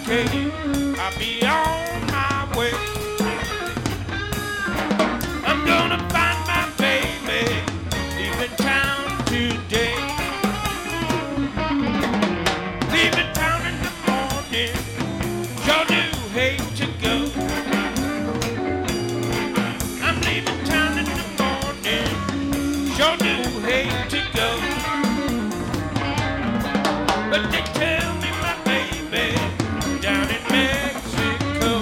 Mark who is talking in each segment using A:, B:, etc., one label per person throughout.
A: suitcase, I'll be on my way. I'm gonna find my baby, leaving town today. Leaving town in the morning, sure do hate to go. I'm leaving town in the morning, sure do hate to go. But they tell me my baby down in Mexico.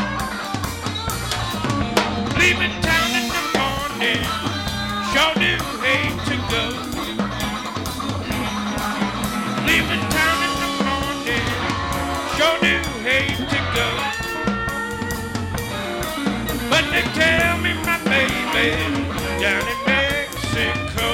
A: Leaving town in the morning, sure do down in Mexico.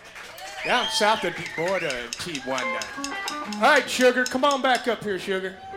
A: Down south of the border, T1. All right, Sugar, come on back up here, Sugar.